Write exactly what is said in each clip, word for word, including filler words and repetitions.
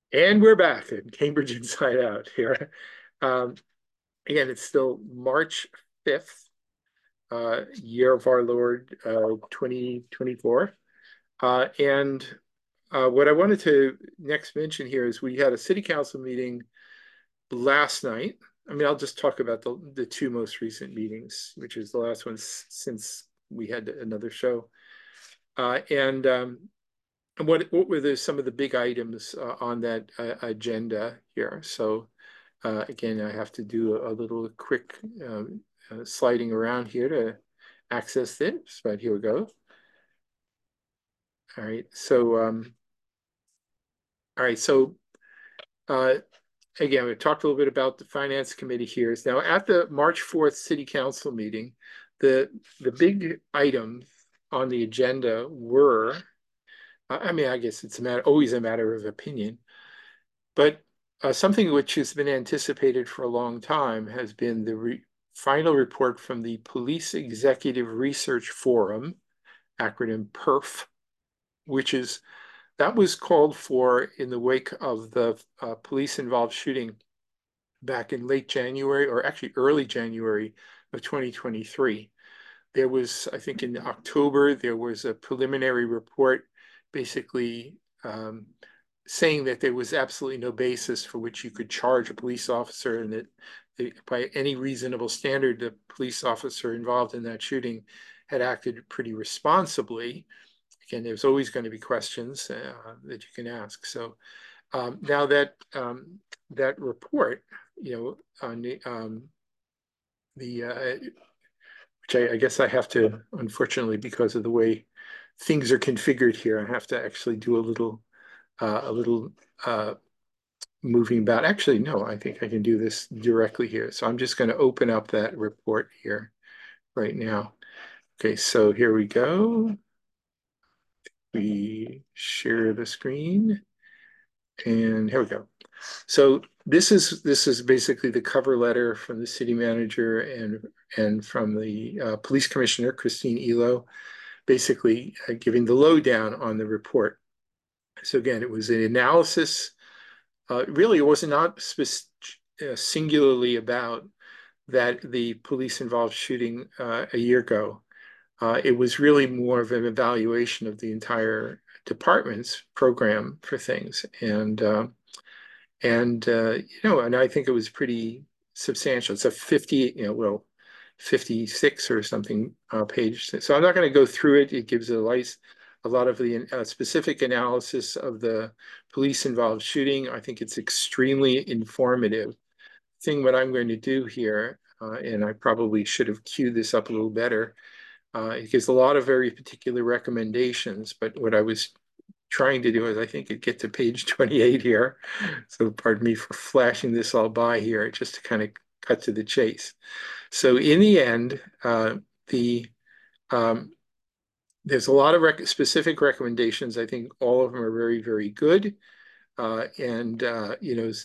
And we're back in Cambridge Inside Out here. Um, again, it's still March fifth, uh, year of our Lord, uh, twenty twenty-four. Uh, and uh, what I wanted to next mention here is we had a city council meeting last night. I mean, I'll just talk about the, the two most recent meetings, which is the last one since we had another show. Uh, and um, what, what were the, some of the big items uh, on that uh, agenda here? So Uh, again, I have to do a, a little quick um, uh, sliding around here to access this, but here we go. All right, so um, all right, so uh, again, we talked a little bit about the finance committee here. Now, at the March fourth city council meeting, the the big items on the agenda were, I mean, I guess it's a matter, always a matter of opinion, but uh, something which has been anticipated for a long time has been the re final report from the Police Executive Research Forum, acronym PERF, which is that was called for in the wake of the uh, police-involved shooting back in late January, or actually early January of twenty twenty-three. There was, I think in October, there was a preliminary report basically um, saying that there was absolutely no basis for which you could charge a police officer, and that they, by any reasonable standard, the police officer involved in that shooting had acted pretty responsibly. Again, there's always going to be questions uh, that you can ask. So um, now that um, that report, you know, on the, um, the uh, which I, I guess I have to, unfortunately, because of the way things are configured here, I have to actually do a little uh, a little uh, moving about. Actually, no, I think I can do this directly here. So I'm just going to open up that report here right now. Okay, so here we go. We share the screen, and here we go. So this is this is basically the cover letter from the city manager and and from the uh, police commissioner, Christine Elo, basically uh, giving the lowdown on the report. So again, it was an analysis. Uh, really, it was not uh, singularly about that the police involved shooting uh, a year ago. Uh, it was really more of an evaluation of the entire department's program for things, and uh, and uh, you know, and I think it was pretty substantial. It's a fifty, you know, well, fifty-six or something uh, page. So I'm not going to go through it. It gives a light, a lot of the uh, specific analysis of the police involved shooting. I think it's extremely informative. Thing what I'm going to do here, uh, and I probably should have queued this up a little better. Uh, it gives a lot of very particular recommendations, but what I was trying to do is I think it get to page twenty-eight here. So pardon me for flashing this all by here, just to kind of cut to the chase. So in the end, uh, the um, there's a lot of rec specific recommendations. I think all of them are very, very good. Uh, and, uh, you know,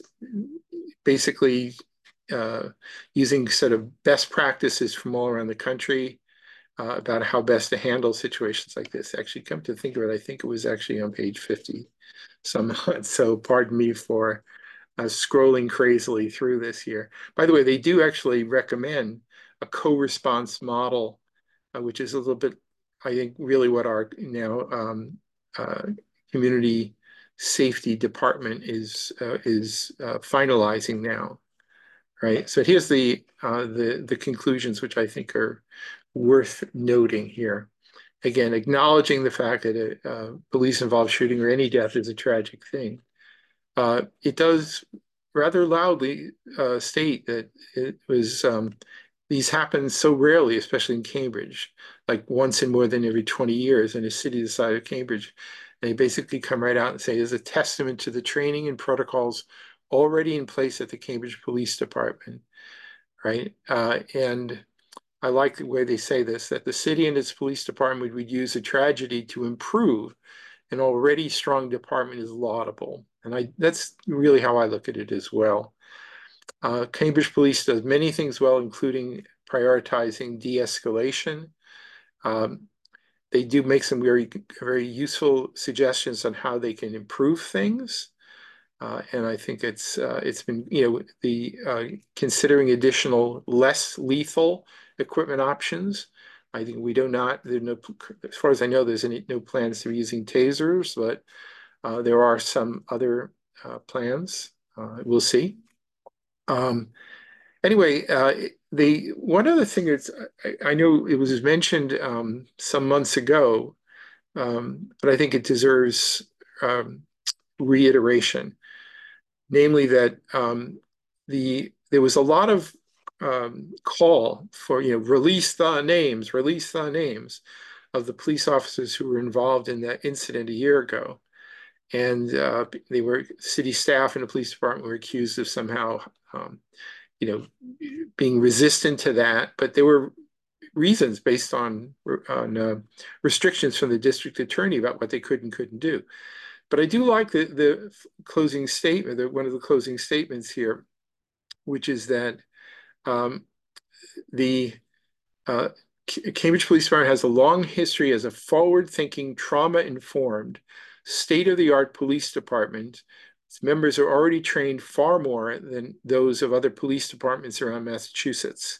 basically uh, using sort of best practices from all around the country uh, about how best to handle situations like this. Actually, come to think of it, I think it was actually on page fifty somehow. So pardon me for uh, scrolling crazily through this here. By the way, they do actually recommend a co-response model, uh, which is a little bit, I think, really what our now um, uh, community safety department is uh, is uh, finalizing now, right? So here's the uh, the the conclusions, which I think are worth noting here. Again, acknowledging the fact that a, a police-involved shooting or any death is a tragic thing. Uh, it does rather loudly uh, state that it was um, these happen so rarely, especially in Cambridge, like once in more than every twenty years in a city the size of Cambridge. They basically come right out and say it's a testament to the training and protocols already in place at the Cambridge Police Department, right? Uh, and I like the way they say this, that the city and its police department would use a tragedy to improve an already strong department is laudable. And I that's really how I look at it as well. Uh, Cambridge Police does many things well, including prioritizing de-escalation. Um, they do make some very, very useful suggestions on how they can improve things. Uh, and I think it's uh, it's been, you know, the uh, considering additional less lethal equipment options. I think we do not, there no, as far as I know, there's any no plans to be using tasers, but uh, there are some other uh, plans. Uh, we'll see. Um, anyway, uh, the one other thing is, I, I know it was mentioned um, some months ago, um, but I think it deserves um, reiteration, namely that um, the there was a lot of um, call for, you know, release the names, release the names of the police officers who were involved in that incident a year ago. And uh, they were, city staff and the police department were accused of somehow, um, you know, being resistant to that. But there were reasons based on, on uh, restrictions from the district attorney about what they could and couldn't do. But I do like the, the closing statement, the, one of the closing statements here, which is that um, the uh, Cambridge Police Department has a long history as a forward-thinking, trauma-informed, state-of-the-art police department. Its members are already trained far more than those of other police departments around Massachusetts.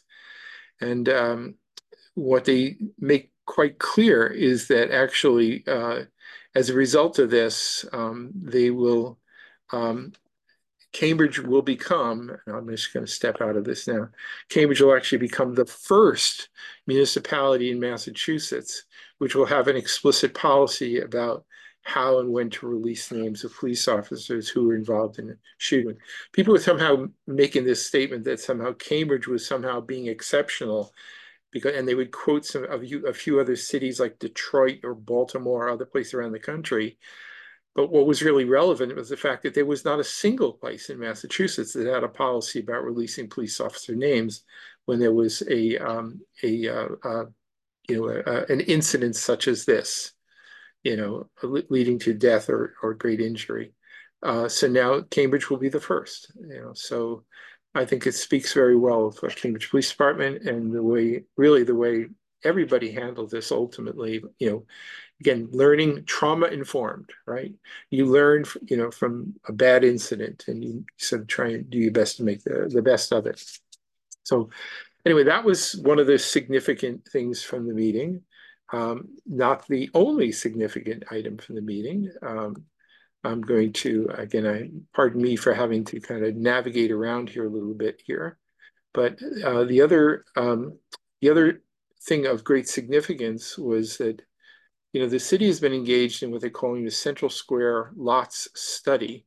And um, what they make quite clear is that actually, uh, as a result of this, um, they will um, Cambridge will become, and I'm just going to step out of this now, Cambridge will actually become the first municipality in Massachusetts which will have an explicit policy about how and when to release names of police officers who were involved in a shooting. People were somehow making this statement that somehow Cambridge was somehow being exceptional, because, and they would quote some of you, a few other cities like Detroit or Baltimore or other places around the country. But what was really relevant was the fact that there was not a single place in Massachusetts that had a policy about releasing police officer names when there was a, um, a uh, uh, you know, uh, an incident such as this, you know, leading to death or, or great injury. Uh, so now Cambridge will be the first, you know, so I think it speaks very well of the Cambridge Police Department and the way, really the way everybody handled this ultimately, you know, again, learning trauma informed, right? You learn, you know, from a bad incident and you sort of try and do your best to make the, the best of it. So anyway, that was one of the significant things from the meeting. Um, not the only significant item from the meeting. Um, I'm going to, again, I pardon me for having to kind of navigate around here a little bit here. But uh, the other um, the other thing of great significance was that, you know, the city has been engaged in what they're calling the Central Square Lots Study.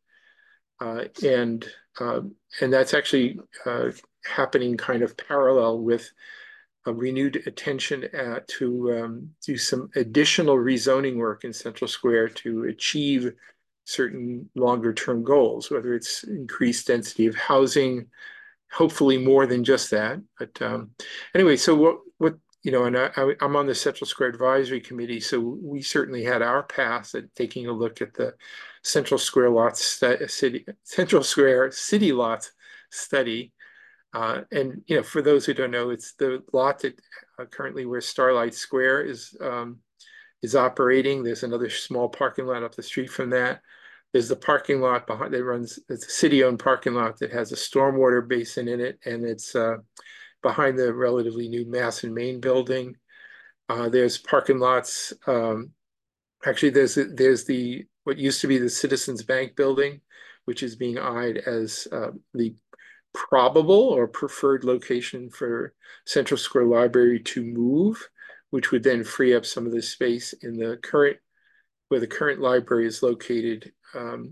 Uh, and uh, and that's actually uh, happening kind of parallel with a renewed attention at, to um, do some additional rezoning work in Central Square to achieve certain longer term goals, whether it's increased density of housing, hopefully more than just that. But um, anyway, so what, what you know, and I, I'm on the Central Square Advisory Committee, so we certainly had our pass at taking a look at the Central Square Lots City, Central Square City Lots Study. Uh, and, you know, for those who don't know, it's the lot that uh, currently where Starlight Square is um, is operating. There's another small parking lot up the street from that. There's the parking lot behind that runs, it's a city-owned parking lot that has a stormwater basin in it, and it's uh, behind the relatively new Mass and Main building. Uh, there's parking lots. Um, actually, there's there's the what used to be the Citizens Bank building, which is being eyed as uh, the probable or preferred location for Central Square Library to move, which would then free up some of the space in the current, where the current library is located, um,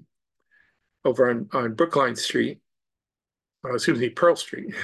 over on, on Brookline Street, uh, excuse me, Pearl Street.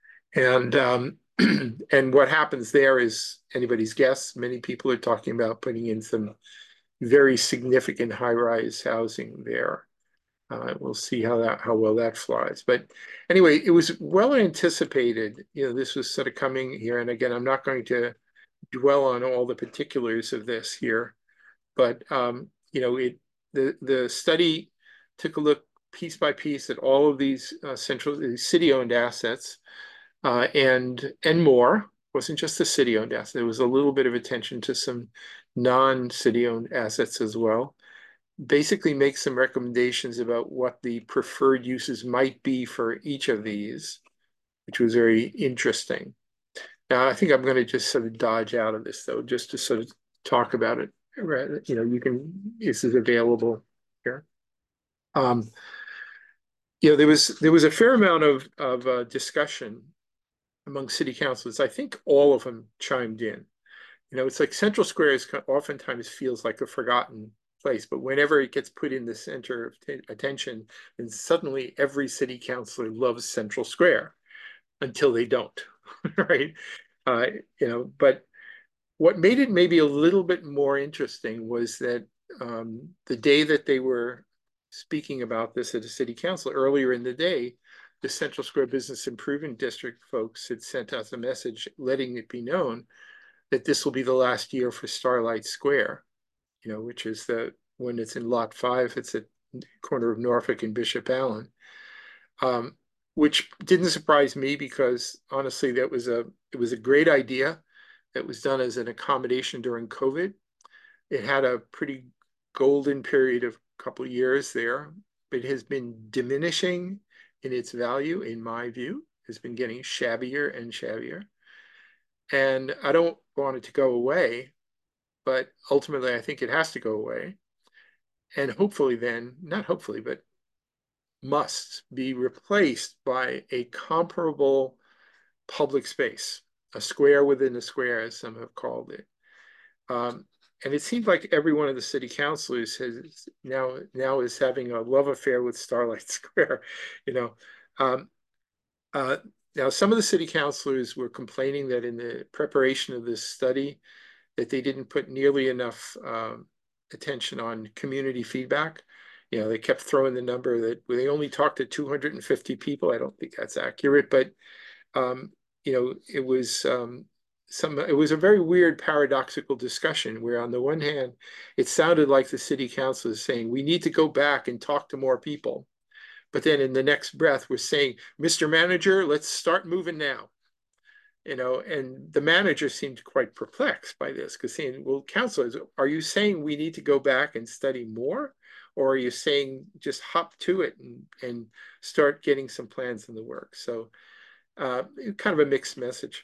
And um, and what happens there is anybody's guess. Many people are talking about putting in some very significant high-rise housing there. Uh, we'll see how that how well that flies. But anyway, it was well anticipated. You know, this was sort of coming here. And again, I'm not going to dwell on all the particulars of this here, but um, you know, it the the study took a look piece by piece at all of these uh, central city-owned assets uh, and and more. It wasn't just the city-owned asset. There was a little bit of attention to some non-city-owned assets as well. basically make some recommendations about what the preferred uses might be for each of these, which was very interesting. Now, I think I'm going to just sort of dodge out of this, though, just to sort of talk about it. You know, you can, this is available here. Um, you know, there was there was a fair amount of of uh, discussion among city councilors. I think all of them chimed in. You know, it's like Central Square is oftentimes feels like a forgotten place, but whenever it gets put in the center of attention, then suddenly every city councilor loves Central Square until they don't, right? Uh, you know, but what made it maybe a little bit more interesting was that um, the day that they were speaking about this at a city council earlier in the day, the Central Square Business Improvement District folks had sent us a message letting it be known that this will be the last year for Starlight Square, you know, which is the when it's in Lot Five, it's at the corner of Norfolk and Bishop Allen, um, which didn't surprise me because honestly, that was a it was a great idea that was done as an accommodation during COVID. It had a pretty golden period of a couple of years there, but it has been diminishing in its value, in my view. It's been getting shabbier and shabbier. And I don't want it to go away, but ultimately I think it has to go away. And hopefully then, not hopefully, but must be replaced by a comparable public space, a square within a square, as some have called it. Um, and it seems like every one of the city councilors has now now is having a love affair with Starlight Square. You know, um, uh, now some of the city councilors were complaining that in the preparation of this study, that they didn't put nearly enough um, attention on community feedback. You know, they kept throwing the number that they only talked to two hundred fifty people. I don't think that's accurate, but um, you know, it was um, some. It was a very weird, paradoxical discussion where, on the one hand, it sounded like the city council is saying we need to go back and talk to more people, but then in the next breath, we're saying, Mister Manager, let's start moving now. You know, and the manager seemed quite perplexed by this because saying, well, councilors, are you saying we need to go back and study more? Or are you saying just hop to it and, and start getting some plans in the works? So uh, kind of a mixed message.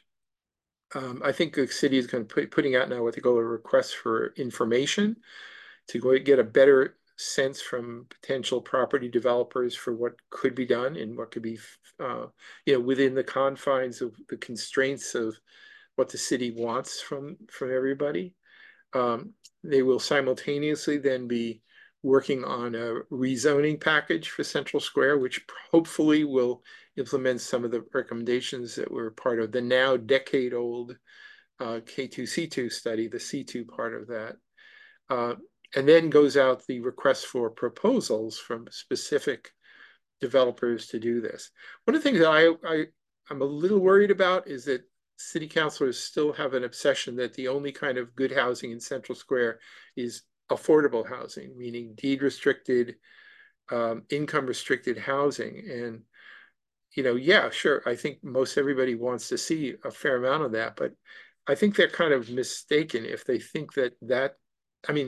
Um, I think the city is going to put putting out now what they call a request for information to go get a better sense from potential property developers for what could be done and what could be, uh, you know, within the confines of the constraints of what the city wants from from everybody. Um, they will simultaneously then be working on a rezoning package for Central Square, which hopefully will implement some of the recommendations that were part of the now decade-old uh, K two C two study, the C two part of that. Uh, and then goes out the request for proposals from specific developers to do this. One of the things that I, I, I'm a little worried about is that city councilors still have an obsession that the only kind of good housing in Central Square is affordable housing, meaning deed restricted, um, income restricted housing. And, you know, yeah, sure, I think most everybody wants to see a fair amount of that, but I think they're kind of mistaken if they think that that, I mean,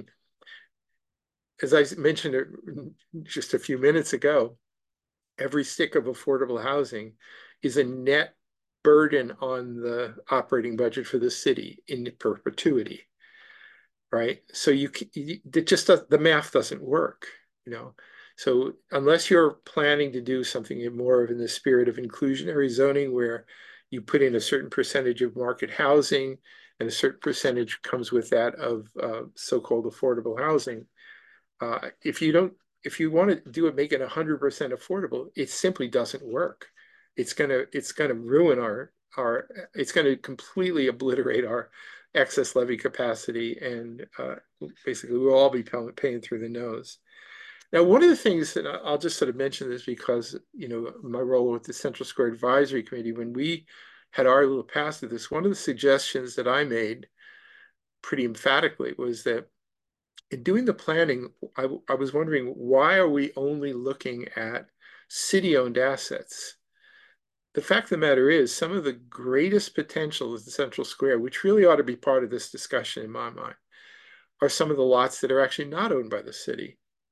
as I mentioned just a few minutes ago, every stick of affordable housing is a net burden on the operating budget for the city in perpetuity, right? So you, it just does, the math doesn't work, you know. So unless you're planning to do something more of in the spirit of inclusionary zoning, where you put in a certain percentage of market housing and a certain percentage comes with that of uh, so-called affordable housing, uh, if you don't, if you want to do it, make it one hundred percent affordable, it simply doesn't work. It's gonna, it's gonna ruin our, our, it's gonna completely obliterate our excess levy capacity, and uh, basically we'll all be paying through the nose. Now, one of the things that I'll just sort of mention this because, you know, my role with the Central Square Advisory Committee, when we had our little pass of this, one of the suggestions that I made pretty emphatically was that in doing the planning, I, I was wondering, why are we only looking at city-owned assets? The fact of the matter is, some of the greatest potential of the Central Square, which really ought to be part of this discussion in my mind, are some of the lots that are actually not owned by the city.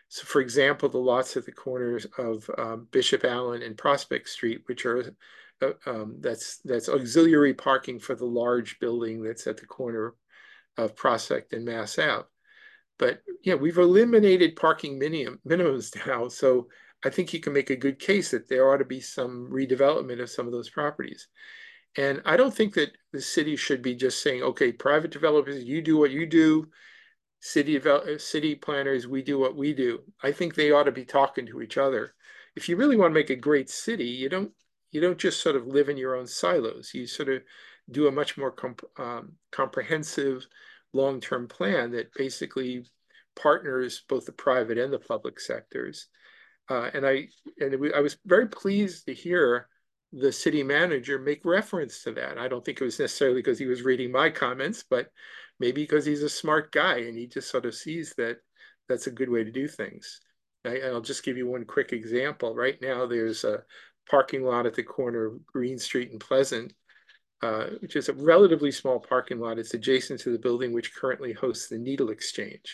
So, for example, the lots at the corners of um, Bishop Allen and Prospect Street, which are uh, um, that's that's auxiliary parking for the large building that's at the corner of Prospect and Mass Ave. But yeah, we've eliminated parking minimum minimums now, so I think you can make a good case that there ought to be some redevelopment of some of those properties. And I don't think that the city should be just saying, okay, private developers, you do what you do. City city planners, we do what we do. I think they ought to be talking to each other. If you really want to make a great city, you don't you don't just sort of live in your own silos. You sort of do a much more comp um, comprehensive long-term plan that basically partners both the private and the public sectors. Uh, and I and it, I was very pleased to hear the city manager make reference to that. I don't think it was necessarily because he was reading my comments, but maybe because he's a smart guy and he just sort of sees that that's a good way to do things. I, I'll just give you one quick example. Right now, there's a parking lot at the corner of Green Street and Pleasant, uh, which is a relatively small parking lot. It's adjacent to the building which currently hosts the Needle Exchange,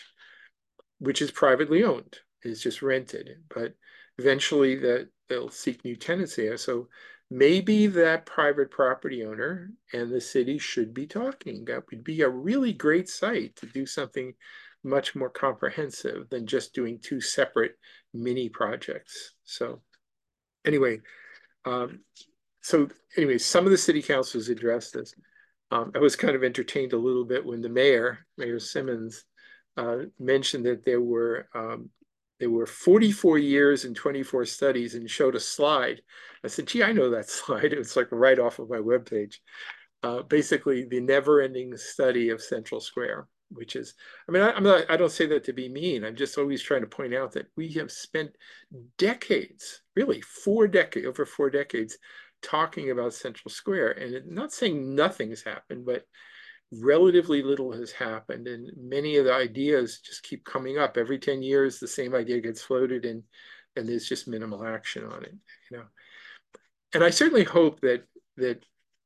which is privately owned. It's just rented, but eventually that they'll seek new tenants there. So maybe that private property owner and the city should be talking. That would be a really great site to do something much more comprehensive than just doing two separate mini projects. So anyway, um, so anyway, some of the city councils addressed this. Um, I was kind of entertained a little bit when the mayor, Mayor Simmons, uh, mentioned that there were um, there were forty-four years and twenty-four studies and showed a slide. I said, gee, I know that slide. It's like right off of my webpage. Uh, basically, the never-ending study of Central Square, which is, I mean, I, I'm not, I don't say that to be mean. I'm just always trying to point out that we have spent decades, really four decades, over four decades, talking about Central Square. And not saying nothing's happened, but relatively little has happened. And many of the ideas just keep coming up. Every ten years, the same idea gets floated and, and there's just minimal action on it, you know. And I certainly hope that that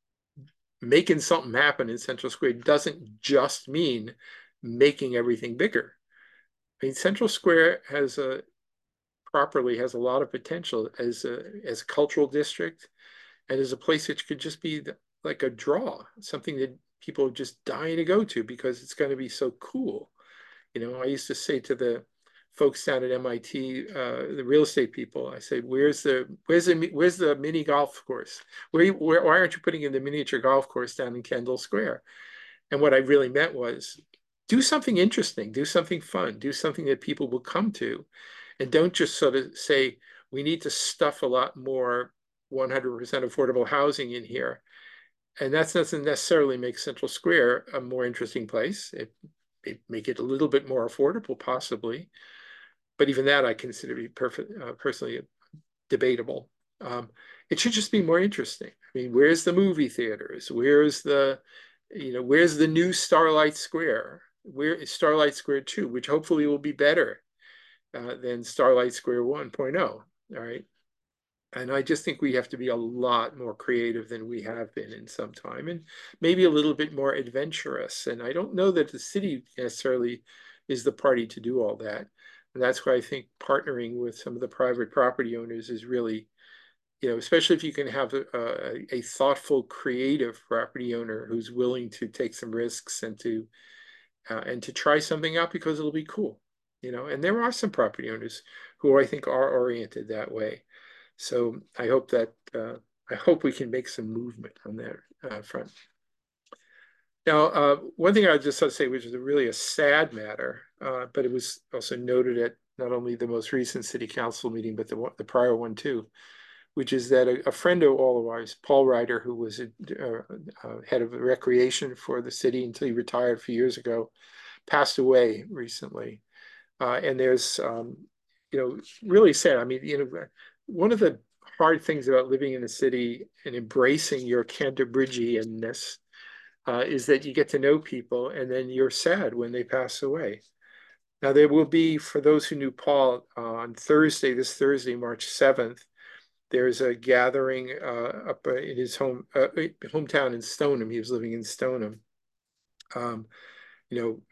making something happen in Central Square doesn't just mean making everything bigger. I mean, Central Square has a properly has a lot of potential as a as a cultural district and as a place which could just be like a draw, something that people are just dying to go to because it's going to be so cool. You know, I used to say to the folks down at M I T, uh, the real estate people, I say, "Where's the where's the where's the mini golf course? Where, where why aren't you putting in the miniature golf course down in Kendall Square?" And what I really meant was, do something interesting, do something fun, do something that people will come to, and don't just sort of say we need to stuff a lot more one hundred percent affordable housing in here. And that doesn't necessarily make Central Square a more interesting place. It, it make it a little bit more affordable, possibly. But even that I consider to be perfect, uh, personally debatable. Um, it should just be more interesting. I mean, where's the movie theaters? Where's the, you know, where's the new Starlight Square? Where is Starlight Square two, which hopefully will be better uh, than Starlight Square one point oh. All right. And I just think we have to be a lot more creative than we have been in some time, and maybe a little bit more adventurous. And I don't know that the city necessarily is the party to do all that. And that's why I think partnering with some of the private property owners is really, you know, especially if you can have a, a, a thoughtful, creative property owner who's willing to take some risks and to uh, and to try something out because it'll be cool, you know. And there are some property owners who I think are oriented that way. So I hope that uh, I hope we can make some movement on that uh, front. Now, uh, one thing I just want to say, which is really a sad matter, uh, but it was also noted at not only the most recent city council meeting, but the, the prior one too, which is that a, a friend of all of ours, Paul Ryder, who was a, uh, uh, head of recreation for the city until he retired a few years ago, passed away recently. Uh, and there's, um, you know, really sad. I mean, you know, one of the hard things about living in the city and embracing your Canterbridgianness uh, is that you get to know people and then you're sad when they pass away. Now, there will be, for those who knew Paul, uh, on Thursday, this Thursday, March seventh, there's a gathering uh, up in his home uh, hometown in Stoneham. He was living in Stoneham. Um, you know,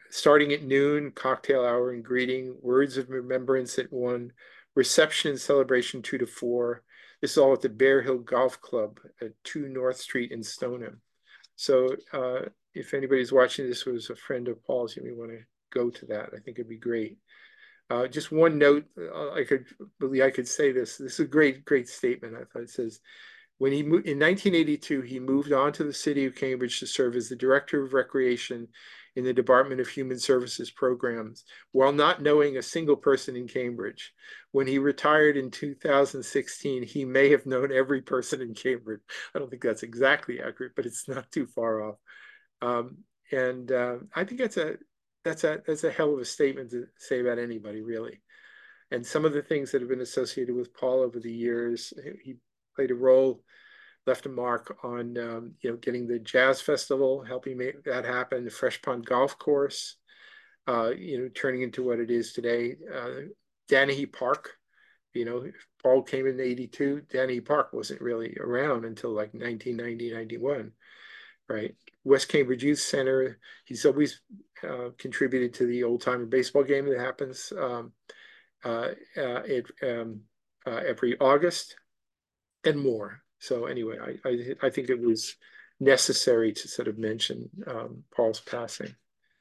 starting at noon, cocktail hour and greeting, words of remembrance at one, reception and celebration two to four. This is all at the Bear Hill Golf Club at two North Street in Stoneham. So uh, if anybody's watching this who was a friend of Paul's, you may want to go to that. I think it'd be great. Uh, just one note, uh, I could believe I could say this. This is a great, great statement. I thought it says, when he moved in nineteen eighty-two, he moved on to the city of Cambridge to serve as the director of recreation in the Department of Human Services programs, while not knowing a single person in Cambridge. When he retired in two thousand sixteen, he may have known every person in Cambridge. I don't think that's exactly accurate, but it's not too far off. Um, and uh, I think that's a that's a that's a hell of a statement to say about anybody, really. And some of the things that have been associated with Paul over the years, he played a role, left a mark on um, you know, getting the jazz festival, helping make that happen, the Fresh Pond Golf Course, uh, you know, turning into what it is today. Uh, Danahy Park, you know, Paul came in eighty-two. Danahy Park wasn't really around until like nineteen ninety, ninety-one, right? West Cambridge Youth Center. He's always uh, contributed to the old timer baseball game that happens um, uh, uh, it, um, uh, every August, and more. So anyway, I, I, I think it was necessary to sort of mention um, Paul's passing.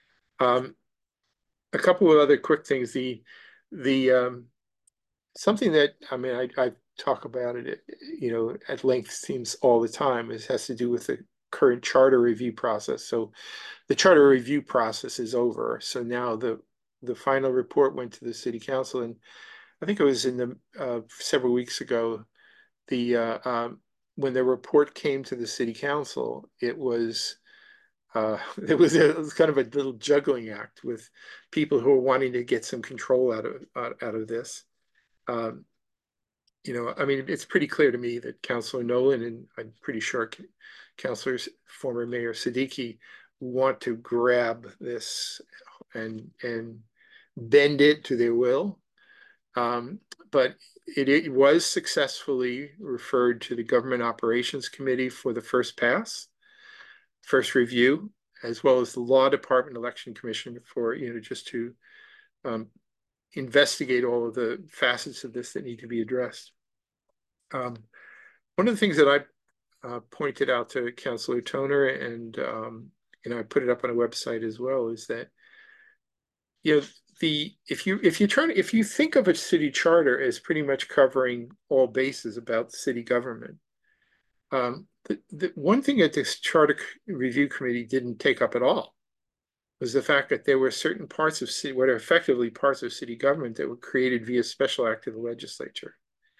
Um, a couple of other quick things. The the um, something that I mean I, I talk about it, you know, at length seems all the time. It has to do with the current charter review process. So the charter review process is over. So now the the final report went to the city council, and I think it was in the uh, several weeks ago. The uh, um, when the report came to the city council, it was uh, it was, a, it was kind of a little juggling act with people who were wanting to get some control out of out, out of this. Um, you know, I mean, it's pretty clear to me that Councilor Nolan and I'm pretty sure Councilor former Mayor Siddiqui want to grab this and and bend it to their will. Um, but it, it was successfully referred to the Government Operations Committee for the first pass, first review, as well as the Law Department Election Commission for, you know, just to um, investigate all of the facets of this that need to be addressed. Um, one of the things that I uh, pointed out to Councilor Toner, and um, you know, I put it up on a website as well, is that, you know, the if you if you try to if you think of a city charter as pretty much covering all bases about city government, um, the, the one thing that this charter review committee didn't take up at all was the fact that there were certain parts of city, what are effectively parts of city government, that were created via special act of the legislature.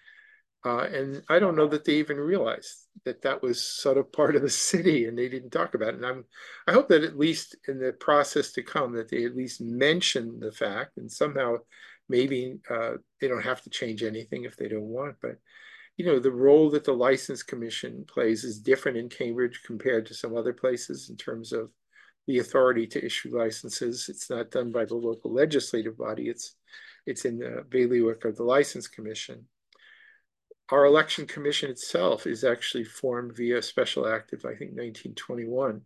Uh, and I don't know that they even realized that that was sort of part of the city, and they didn't talk about it. And I'm, I hope that at least in the process to come, that they at least mention the fact, and somehow maybe uh, they don't have to change anything if they don't want. But you know, the role that the License Commission plays is different in Cambridge compared to some other places in terms of the authority to issue licenses. It's not done by the local legislative body. It's it's in the bailiwick of the License Commission. Our election commission itself is actually formed via special act of, I think, nineteen twenty-one.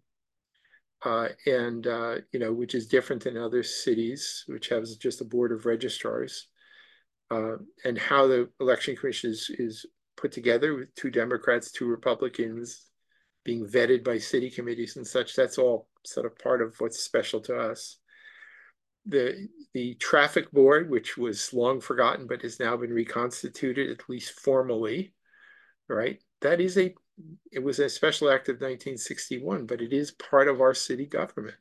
Uh, and, uh, you know, which is different than other cities, which has just a board of registrars. Uh, and how the election commission is, is put together with two Democrats, two Republicans, being vetted by city committees and such, that's all sort of part of what's special to us. The, the traffic board, which was long forgotten, but has now been reconstituted, at least formally, right? That is a, it was a special act of nineteen sixty-one, but it is part of our city government.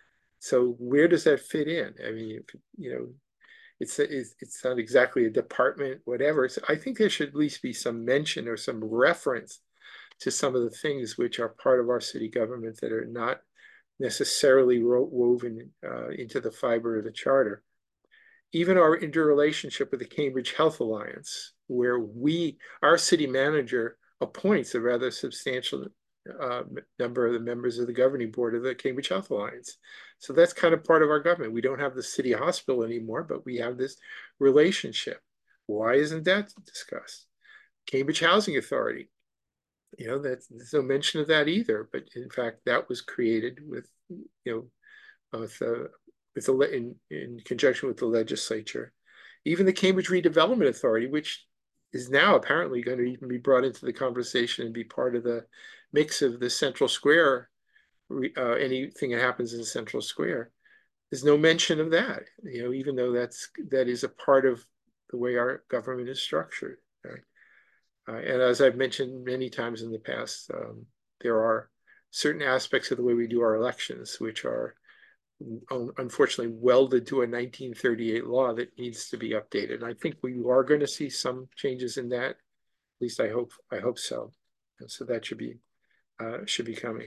So where does that fit in? I mean, if, you know, it's, it's, it's not exactly a department, whatever. So I think there should at least be some mention or some reference to some of the things which are part of our city government that are not necessarily woven uh, into the fiber of the charter. Even our interrelationship with the Cambridge Health Alliance, where we, our city manager appoints a rather substantial uh, number of the members of the governing board of the Cambridge Health Alliance. So that's kind of part of our government. We don't have the city hospital anymore, but we have this relationship. Why isn't that discussed? Cambridge Housing Authority, you know, that's, there's no mention of that either. But in fact, that was created with, you know, with uh, with the in, in conjunction with the legislature. Even the Cambridge Redevelopment Authority, which is now apparently going to even be brought into the conversation and be part of the mix of the Central Square, uh, anything that happens in Central Square. There's no mention of that, you know, even though that's that is a part of the way our government is structured. Right? Uh, and as I've mentioned many times in the past, um, there are certain aspects of the way we do our elections, which are unfortunately welded to a nineteen thirty-eight law that needs to be updated. And I think we are going to see some changes in that. At least I hope I hope so. And so that should be uh, should be coming.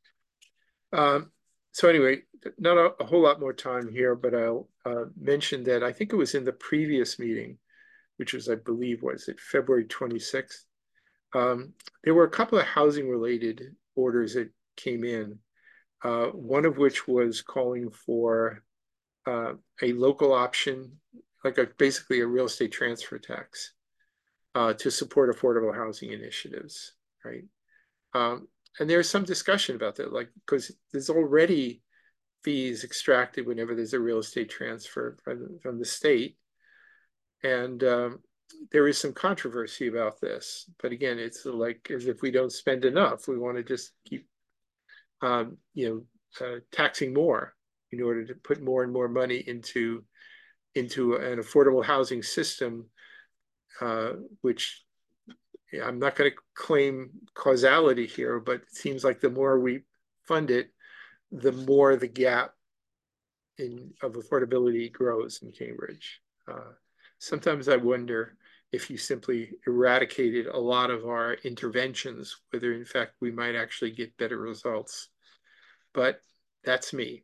Um, so anyway, not a, a whole lot more time here, but I'll uh, mention that I think it was in the previous meeting, which was, I believe, was it February twenty-sixth? Um, there were a couple of housing related orders that came in. Uh, one of which was calling for uh, a local option, like a, basically a real estate transfer tax uh, to support affordable housing initiatives, right? Um, and there's some discussion about that, like, because there's already fees extracted whenever there's a real estate transfer from, from the state. And um, there is some controversy about this. But again, it's like as if we don't spend enough, we want to just keep, um, you know, Uh, taxing more in order to put more and more money into into an affordable housing system, uh, which I'm not going to claim causality here, but it seems like the more we fund it, the more the gap in of affordability grows in Cambridge. Uh, sometimes I wonder if you simply eradicated a lot of our interventions, whether in fact we might actually get better results. But that's me.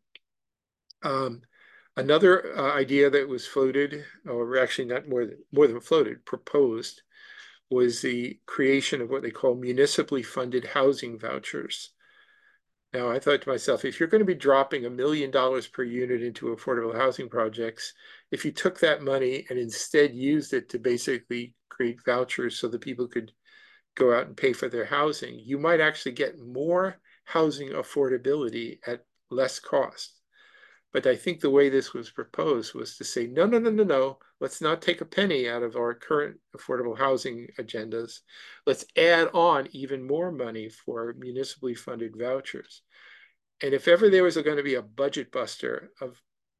Um, another uh, idea that was floated, or actually not more than more than floated, proposed, was the creation of what they call municipally funded housing vouchers. Now, I thought to myself, if you're going to be dropping a million dollars per unit into affordable housing projects, if you took that money and instead used it to basically create vouchers so that people could go out and pay for their housing, you might actually get more housing affordability at less cost. But I think the way this was proposed was to say, no, no, no, no, no, let's not take a penny out of our current affordable housing agendas. Let's add on even more money for municipally funded vouchers. And if ever there was going to be a budget buster of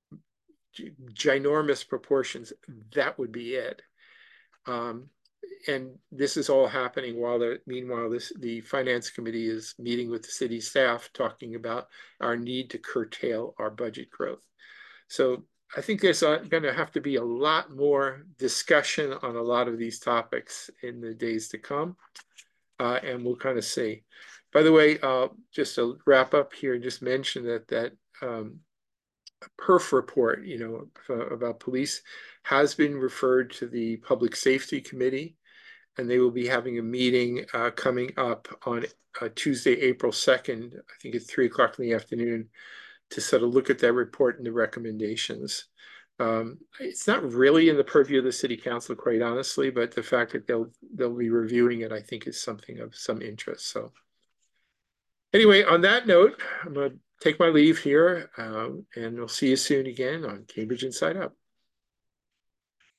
ginormous proportions, that would be it. Um, and this is all happening while the meanwhile this the finance committee is meeting with the city staff talking about our need to curtail our budget growth. So I think there's going to have to be a lot more discussion on a lot of these topics in the days to come, uh, and we'll kind of see. By the way, uh, just to wrap up here, just mention that that um, perf report, you know, about police has been referred to the Public Safety Committee, and they will be having a meeting uh, coming up on uh, Tuesday, April second, I think at three o'clock in the afternoon, to sort of look at that report and the recommendations. Um, it's not really in the purview of the city council, quite honestly, but the fact that they'll they'll be reviewing it, I think, is something of some interest. So anyway, on that note, I'm going to take my leave here, um, and we'll see you soon again on Cambridge Inside Out.